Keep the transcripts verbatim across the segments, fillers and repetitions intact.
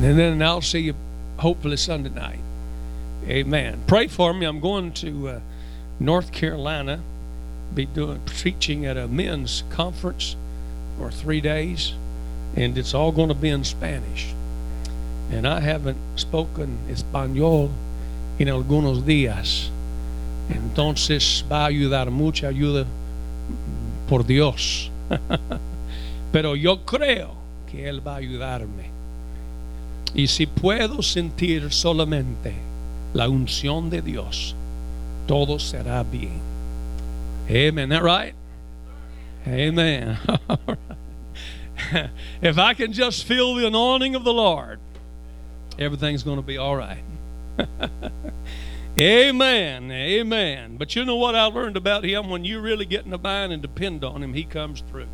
And then I'll see you hopefully Sunday night. Amen. Pray for me. I'm going to uh, North Carolina, be doing preaching at a men's conference for three days, and it's all going to be in Spanish. And I haven't spoken español en algunos días. Entonces va a ayudar mucha ayuda por Dios. Pero yo creo que Él va a ayudarme. Y si puedo sentir solamente la unción de Dios, todo será bien. Amen. That right? Amen. If I can just feel the anointing of the Lord, everything's going to be all right. Amen. Amen. But you know what I learned about Him? When you really get in the bind and depend on Him, He comes through.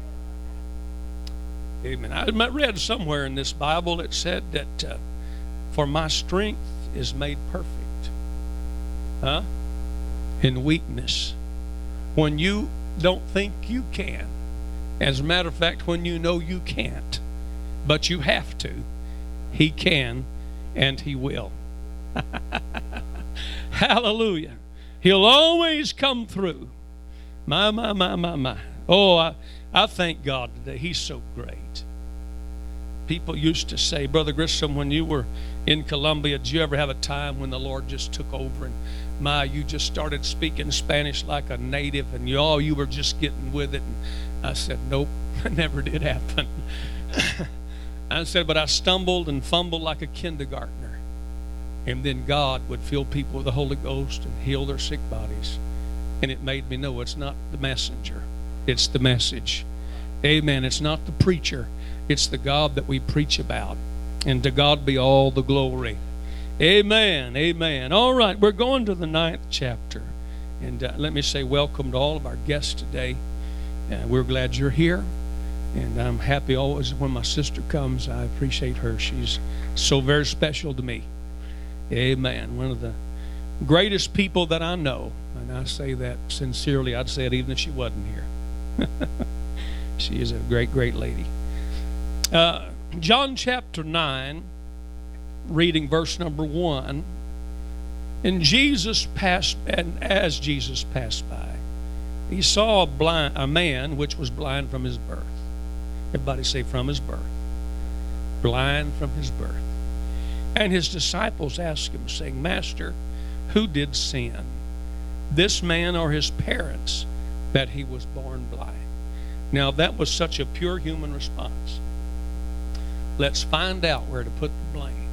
Amen. I read somewhere in this Bible it said that uh, for my strength is made perfect. Huh? In weakness. When you don't think you can. As a matter of fact, when you know you can't, but you have to, He can and He will. Hallelujah. He'll always come through. My, my, my, my, my. Oh, I, I thank God today. He's so great. People used to say, Brother Grissom, when you were in Colombia, did you ever have a time when the Lord just took over and my, you just started speaking Spanish like a native and you all you were just getting with it? And I said, nope, it never did happen. I said, but I stumbled and fumbled like a kindergartner. And then God would fill people with the Holy Ghost and heal their sick bodies. And it made me know it's not the messenger, it's the message. Amen. It's not the preacher, it's the God that we preach about. And to God be all the glory. Amen. Amen. All right, we're going to the ninth chapter. And uh, let me say welcome to all of our guests today. Uh, we're glad you're here. And I'm happy always when my sister comes. I appreciate her. She's so very special to me. Amen. One of the greatest people that I know. And I say that sincerely. I'd say it even if she wasn't here. She is a great, great lady. Uh, John chapter nine, reading verse number one. And Jesus passed, and as Jesus passed by, He saw a blind, a man which was blind from his birth. Everybody say from his birth. Blind from his birth. And His disciples asked Him, saying, Master, who did sin, this man or his parents, that he was born blind? Now that was such a pure human response. Let's find out where to put the blame.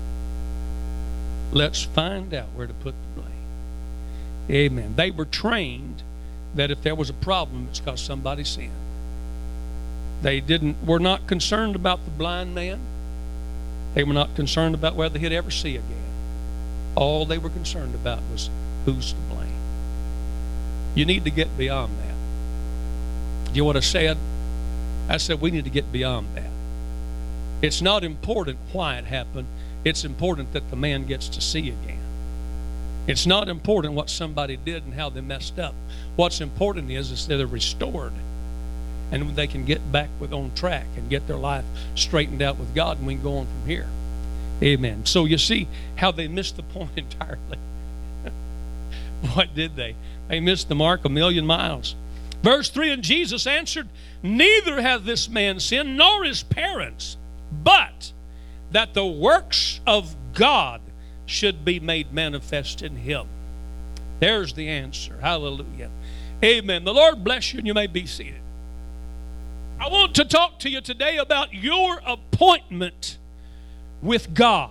Let's find out where to put the blame. Amen. They were trained that if there was a problem, it's because somebody sinned. They didn't were not concerned about the blind man. They were not concerned about whether he'd ever see again. All they were concerned about was who's to blame. You need to get beyond that. You know what I said? I said we need to get beyond that. It's not important why it happened. It's important that the man gets to see again. It's not important what somebody did and how they messed up. What's important is, is that they're restored and they can get back with on track and get their life straightened out with God, and we can go on from here. Amen. So you see how they missed the point entirely. What did they? They missed the mark a million miles. Verse three, and Jesus answered, neither hath this man sinned, nor his parents, but that the works of God should be made manifest in him. There's the answer. Hallelujah. Amen. The Lord bless you, and you may be seated. I want to talk to you today about your appointment with God.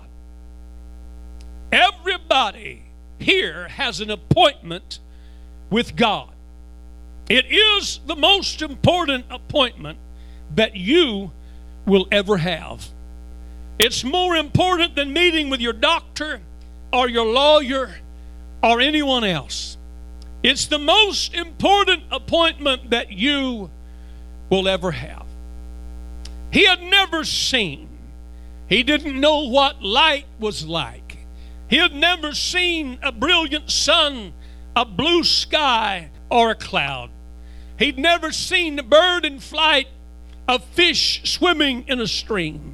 Everybody here has an appointment with God. It is the most important appointment that you will ever have. It's more important than meeting with your doctor or your lawyer or anyone else. It's the most important appointment that you will ever have. He had never seen. He didn't know what light was like. He had never seen a brilliant sun, a blue sky, or a cloud. He'd never seen a bird in flight, a fish swimming in a stream.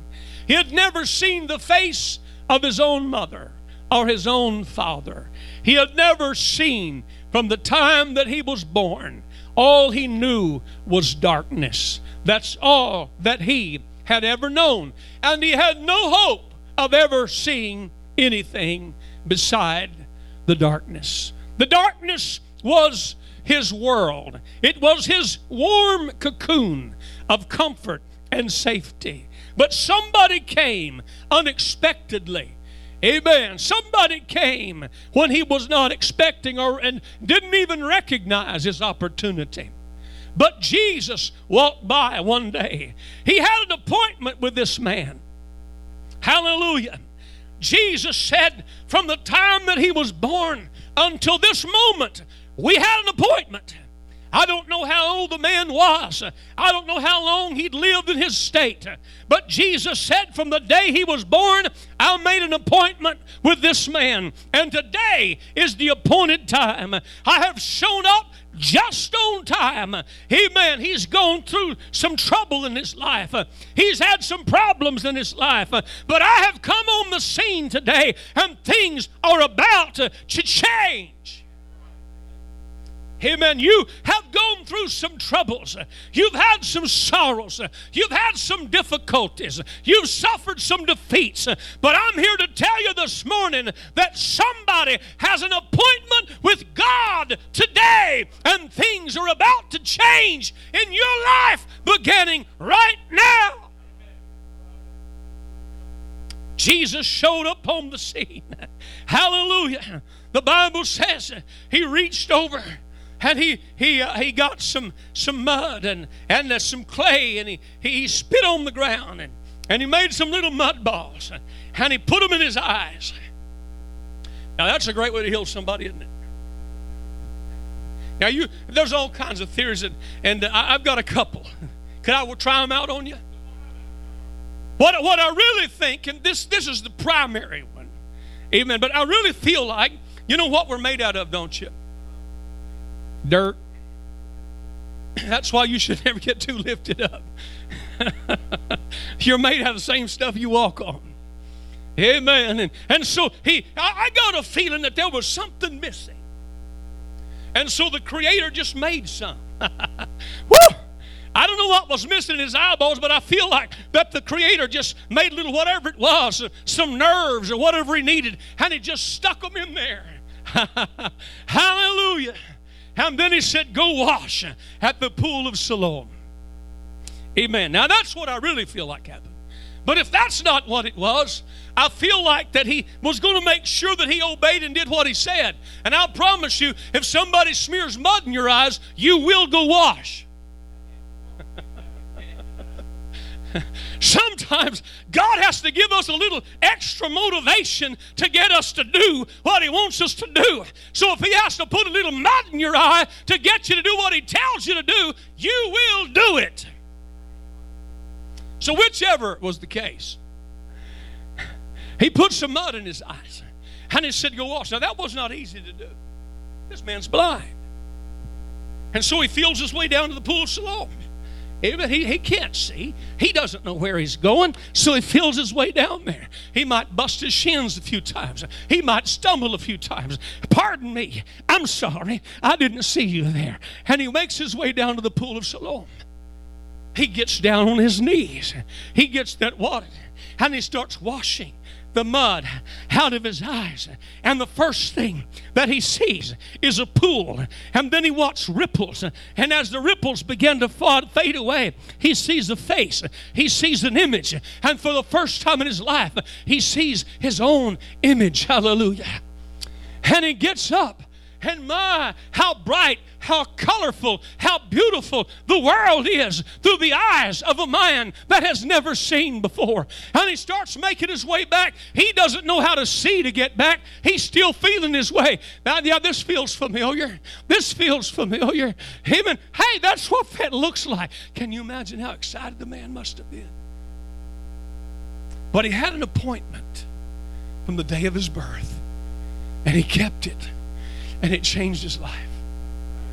He had never seen the face of his own mother or his own father. He had never seen from the time that he was born. All he knew was darkness. That's all that he had ever known. And he had no hope of ever seeing anything beside the darkness. The darkness was his world. It was his warm cocoon of comfort and safety. But somebody came unexpectedly. Amen. Somebody came when he was not expecting or and didn't even recognize his opportunity. But Jesus walked by one day. He had an appointment with this man. Hallelujah. Jesus said from the time that he was born until this moment, we had an appointment. I don't know how old the man was. I don't know how long he'd lived in his state. But Jesus said from the day he was born, I made an appointment with this man. And today is the appointed time. I have shown up just on time. Amen. He's gone through some trouble in his life. He's had some problems in his life. But I have come on the scene today, and things are about to change. Amen. You have gone through some troubles. You've had some sorrows. You've had some difficulties. You've suffered some defeats. But I'm here to tell you this morning that somebody has an appointment with God today, and things are about to change in your life beginning right now. Jesus showed up on the scene. Hallelujah. The Bible says he reached over and he he uh, he got some some mud and and uh, some clay, and he, he spit on the ground, and, and he made some little mud balls, and he put them in his eyes. Now that's a great way to heal somebody, isn't it? Now you there's all kinds of theories, and, and uh, I've got a couple. Could I try them out on you? What what I really think, and this this is the primary one, amen. But I really feel like, you know what we're made out of, don't you? Dirt. That's why you should never get too lifted up. You're made out of the same stuff you walk on. Amen. And, and so he, I, I got a feeling that there was something missing. And so the Creator just made some. Woo! I don't know what was missing in his eyeballs, but I feel like that the Creator just made little whatever it was, some nerves or whatever he needed, and he just stuck them in there. Hallelujah. And then he said, go wash at the pool of Siloam. Amen. Now that's what I really feel like happened. But if that's not what it was, I feel like that he was going to make sure that he obeyed and did what he said. And I'll promise you, if somebody smears mud in your eyes, you will go wash. Sometimes God has to give us a little extra motivation to get us to do what he wants us to do. So if he has to put a little mud in your eye to get you to do what he tells you to do, you will do it. So whichever was the case, he put some mud in his eyes and he said, go wash. Now that was not easy to do. This man's blind. And so he feels his way down to the pool of Siloam. He, he can't see. He doesn't know where he's going, so he feels his way down there. He might bust his shins a few times. He might stumble a few times. Pardon me. I'm sorry. I didn't see you there. And he makes his way down to the pool of Siloam. He gets down on his knees. He gets that water, and he starts washing the mud out of his eyes. And the first thing that he sees is a pool. And then he watches ripples. And as the ripples begin to fade away, he sees a face. He sees an image. And for the first time in his life, he sees his own image. Hallelujah. And he gets up. And my, how bright, how colorful, how beautiful the world is through the eyes of a man that has never seen before. And he starts making his way back. He doesn't know how to see to get back. He's still feeling his way. Now, yeah, this feels familiar. This feels familiar. Amen. Hey, that's what that looks like. Can you imagine how excited the man must have been? But he had an appointment from the day of his birth, and he kept it. And it changed his life.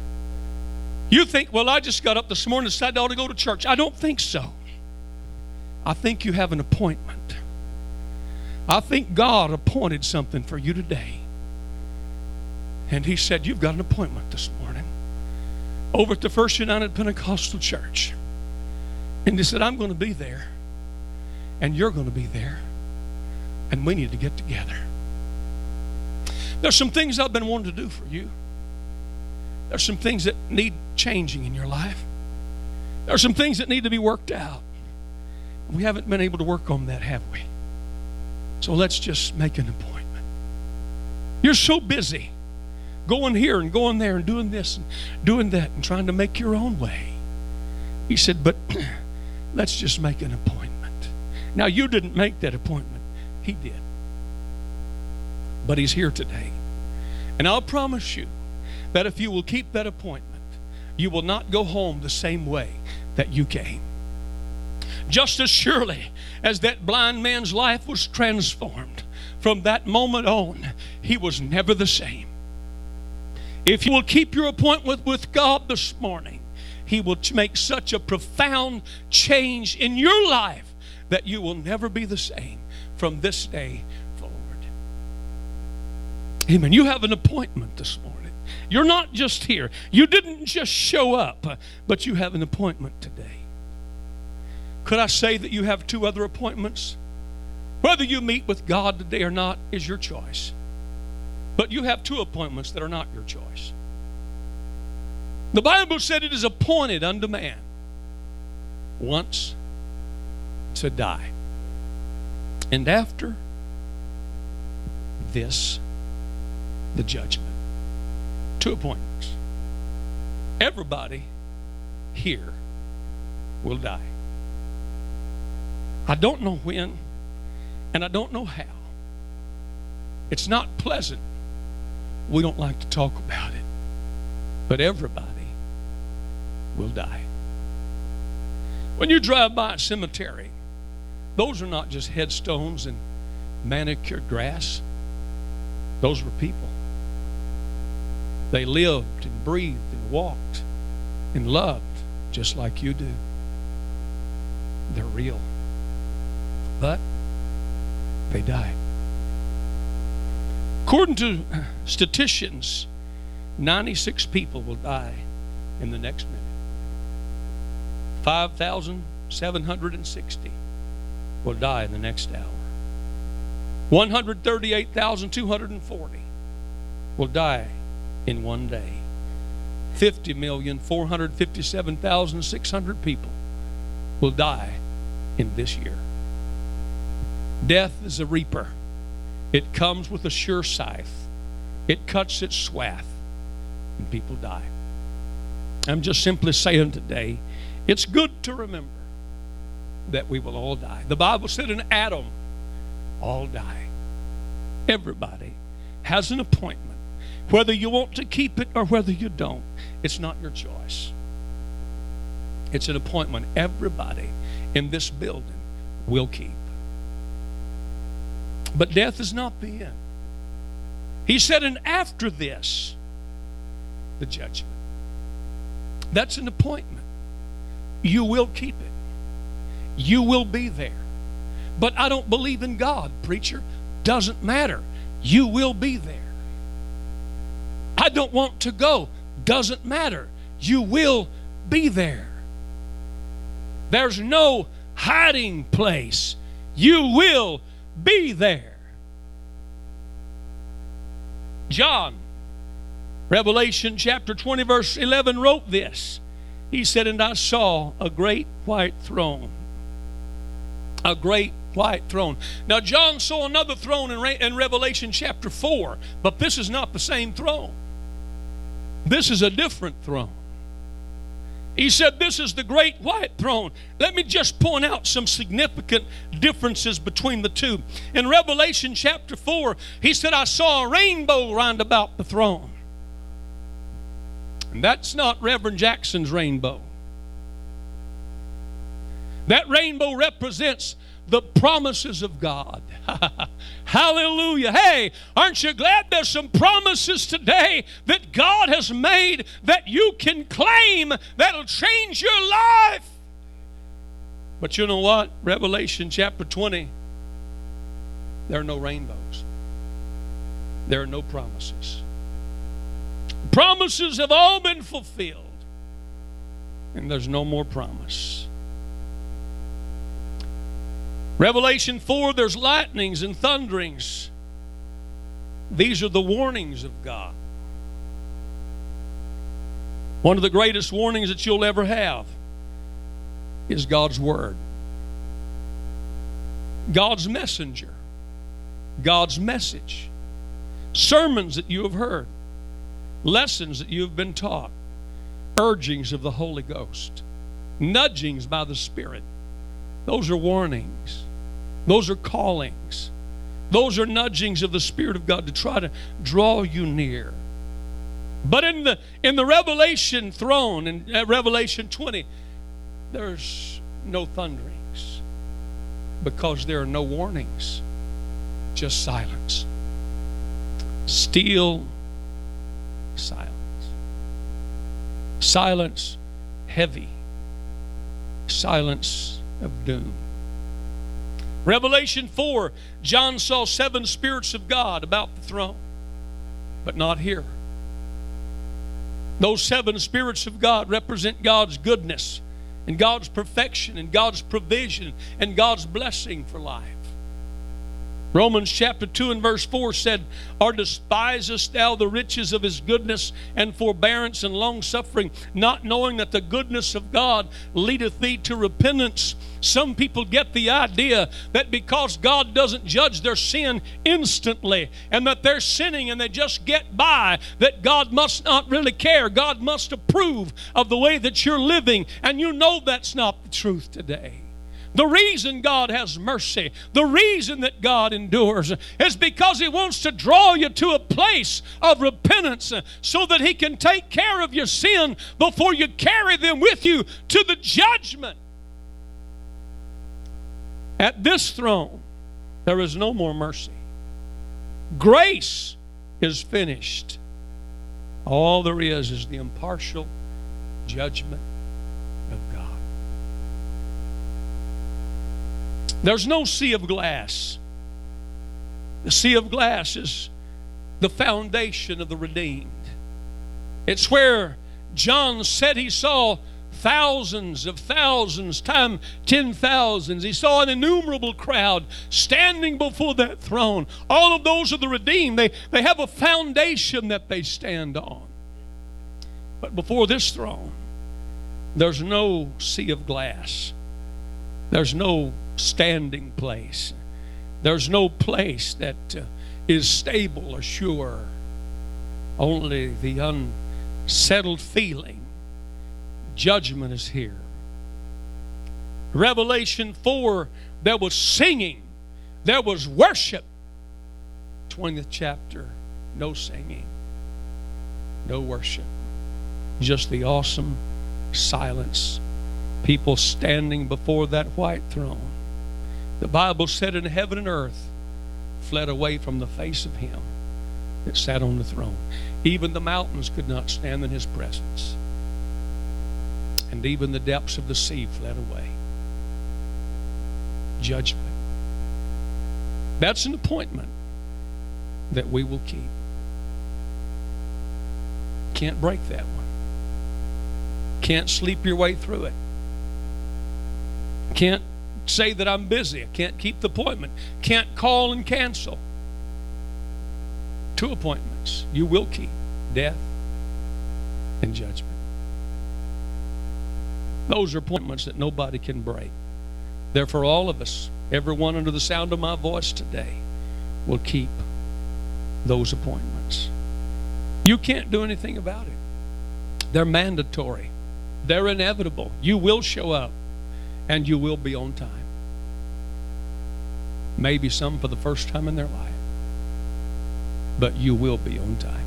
You think, well, I just got up this morning and decided I ought to go to church. I don't think so. I think you have an appointment. I think God appointed something for you today. And He said, you've got an appointment this morning over at the First United Pentecostal Church. And He said, I'm going to be there. And you're going to be there. And we need to get together. There's some things I've been wanting to do for you. There's some things that need changing in your life. There's some things that need to be worked out. We haven't been able to work on that, have we? So let's just make an appointment. You're so busy going here and going there and doing this and doing that and trying to make your own way. He said, but let's just make an appointment. Now, you didn't make that appointment. He did. But He's here today. And I'll promise you that if you will keep that appointment, you will not go home the same way that you came. Just as surely as that blind man's life was transformed, from that moment on, he was never the same. If you will keep your appointment with God this morning, He will make such a profound change in your life that you will never be the same from this day forward. Amen. You have an appointment this morning. You're not just here. You didn't just show up, but you have an appointment today. Could I say that you have two other appointments? Whether you meet with God today or not is your choice. But you have two appointments that are not your choice. The Bible said it is appointed unto man once to die. And after this, the judgment. Two appointments. Everybody here will die. I don't know when, and I don't know how. It's not pleasant. We don't like to talk about it. But everybody will die. When you drive by a cemetery, those are not just headstones and manicured grass. Those were people. They lived and breathed and walked and loved just like you do. They're real. But they died. According to statisticians, ninety-six people will die in the next minute. five thousand seven hundred sixty will die in the next hour. one hundred thirty-eight thousand two hundred forty will die in one day. fifty million four hundred fifty-seven thousand six hundred people will die in this year. Death is a reaper. It comes with a sure scythe. It cuts its swath, and people die. I'm just simply saying today, it's good to remember that we will all die. The Bible said in Adam, all die. Everybody has an appointment. Whether you want to keep it or whether you don't, it's not your choice. It's an appointment everybody in this building will keep. But death is not the end. He said, and after this, the judgment. That's an appointment. You will keep it. You will be there. But I don't believe in God, preacher. Doesn't matter. You will be there. I don't want to go. Doesn't matter. You will be there. There's no hiding place. You will be there. John, Revelation chapter twenty, verse eleven, wrote this. He said, and I saw a great white throne. A great white throne. Now, John saw another throne in, Re- in Revelation chapter four, but this is not the same throne. This is a different throne. He said, this is the great white throne. Let me just point out some significant differences between the two. In Revelation chapter four, he said, I saw a rainbow round about the throne. And that's not Reverend Jackson's rainbow. That rainbow represents the promises of God. Hallelujah. Hey, aren't you glad there's some promises today that God has made that you can claim that'll change your life? But you know what? Revelation chapter twenty, there are no rainbows. There are no promises. Promises have all been fulfilled. And there's no more promise. Revelation four, there's lightnings and thunderings. These are the warnings of God. One of the greatest warnings that you'll ever have is God's Word. God's messenger. God's message. Sermons that you have heard. Lessons that you have been taught. Urgings of the Holy Ghost. Nudgings by the Spirit. Those are warnings. Those are callings. Those are nudgings of the Spirit of God to try to draw you near. But in the in the Revelation throne, in uh, Revelation twenty, there's no thunderings because there are no warnings, just silence. Still silence. Silence heavy. Silence of doom. Revelation four, John saw seven spirits of God about the throne, but not here. Those seven spirits of God represent God's goodness and God's perfection and God's provision and God's blessing for life. Romans chapter two and verse four said, "Or despisest thou the riches of his goodness and forbearance and long-suffering, not knowing that the goodness of God leadeth thee to repentance?" Some people get the idea that because God doesn't judge their sin instantly and that they're sinning and they just get by, that God must not really care. God must approve of the way that you're living. And you know that's not the truth today. The reason God has mercy, the reason that God endures, is because He wants to draw you to a place of repentance so that He can take care of your sin before you carry them with you to the judgment. At this throne, there is no more mercy. Grace is finished. All there is is the impartial judgment of God. There's no sea of glass. The sea of glass is the foundation of the redeemed. It's where John said he saw thousands of thousands, time ten thousands. He saw an innumerable crowd standing before that throne. All of those are the redeemed. They, they have a foundation that they stand on. But before this throne, there's no sea of glass. There's no standing place. There's no place that uh, is stable or sure. Only the unsettled feeling. Judgment is here. Revelation four, there was singing. There was worship. twentieth chapter, no singing. No worship. Just the awesome silence. People standing before that white throne. The Bible said, in heaven and earth fled away from the face of Him that sat on the throne. Even the mountains could not stand in His presence. And even the depths of the sea fled away. Judgment. That's an appointment that we will keep. Can't break that one. Can't sleep your way through it. Can't say that I'm busy. I can't keep the appointment. Can't call and cancel. Two appointments you will keep: death and judgment. Those are appointments that nobody can break. Therefore, all of us, everyone under the sound of my voice today, will keep those appointments. You can't do anything about it. They're mandatory. They're inevitable. You will show up, and you will be on time. Maybe some for the first time in their life, but you will be on time.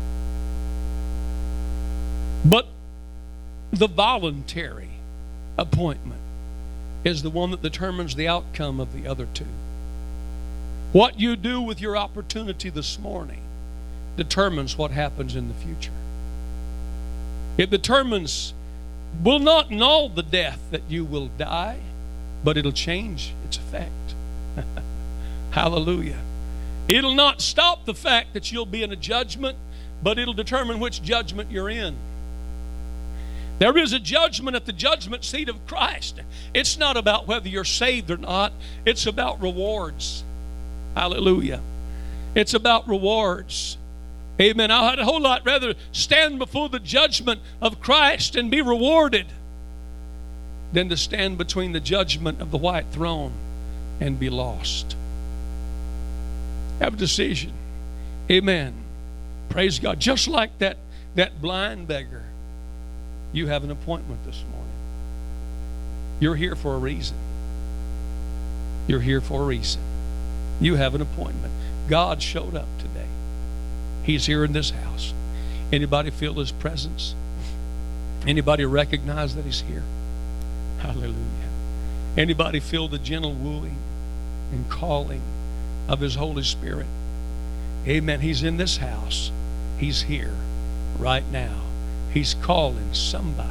But the voluntary appointment is the one that determines the outcome of the other two. What you do with your opportunity this morning determines what happens in the future. It determines, will not null the death that you will die, but it'll change its effect. Hallelujah. It'll not stop the fact that you'll be in a judgment, but it'll determine which judgment you're in. There is a judgment at the judgment seat of Christ. It's not about whether you're saved or not. It's about rewards. Hallelujah. It's about rewards. Amen. I'd a whole lot rather stand before the judgment of Christ and be rewarded than to stand between the judgment of the white throne and be lost. Have a decision. Amen. Praise God. Just like that, that blind beggar, you have an appointment this morning. You're here for a reason. You're here for a reason. You have an appointment. God showed up today. He's here in this house. Anybody feel His presence? Anybody recognize that He's here? Hallelujah. Anybody feel the gentle wooing and calling of His Holy Spirit? Amen. He's in this house. He's here right now. He's calling somebody.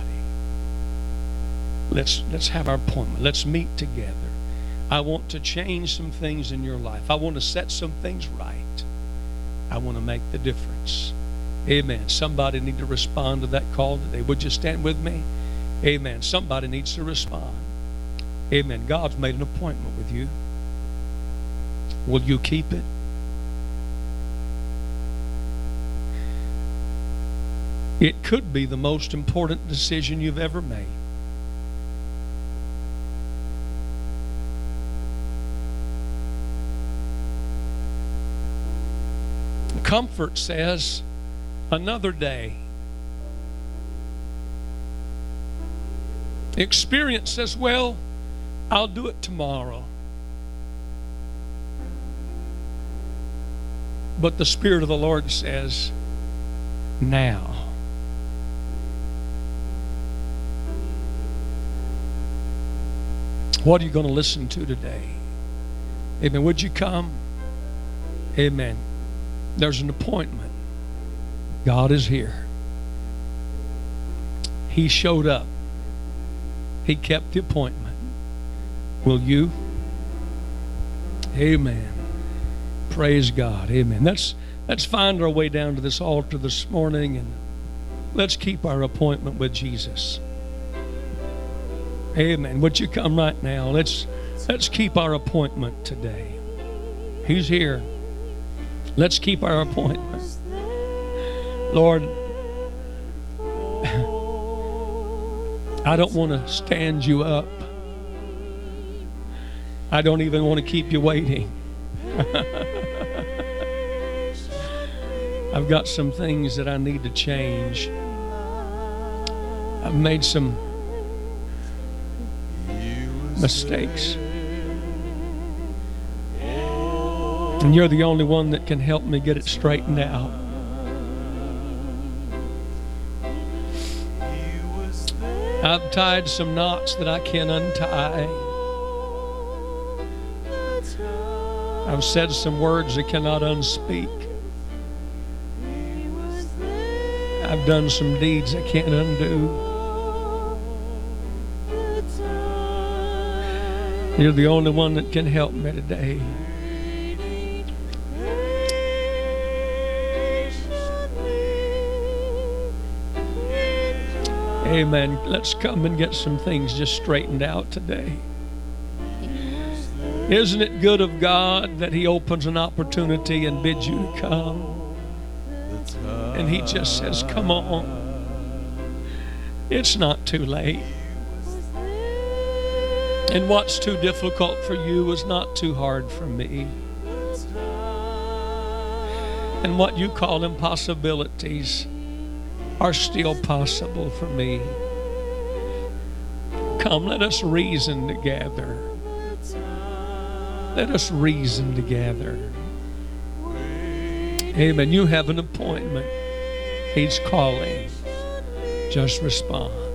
Let's let's have our appointment. Let's meet together. I want to change some things in your life. I want to set some things right. I want to make the difference. Amen. Somebody need to respond to that call today. Would you stand with me? Amen. Somebody needs to respond. Amen. God's made an appointment with you. Will you keep it? It could be the most important decision you've ever made. Comfort says, another day. Experience says, well, I'll do it tomorrow. But the Spirit of the Lord says, now. What are you going to listen to today? Amen. Would you come? Amen. There's an appointment. God is here. He showed up. He kept the appointment. Will you? Amen. Praise God. Amen. Let's, let's find our way down to this altar this morning and let's keep our appointment with Jesus. Amen. Would you come right now? Let's, let's keep our appointment today. He's here. Let's keep our appointment. Lord, I don't want to stand you up. I don't even want to keep you waiting. I've got some things that I need to change. I've made some mistakes. And you're the only one that can help me get it straightened out. I've tied some knots that I can't untie. I've said some words I cannot unspeak. I've done some deeds I can't undo. You're the only one that can help me today. Amen. Let's come and get some things just straightened out today. Isn't it good of God that He opens an opportunity and bids you to come? And He just says, come on. It's not too late. And what's too difficult for you is not too hard for me. And what you call impossibilities are still possible for me. Come, let us reason together. Let us reason together. Amen. You have an appointment. He's calling. Just respond.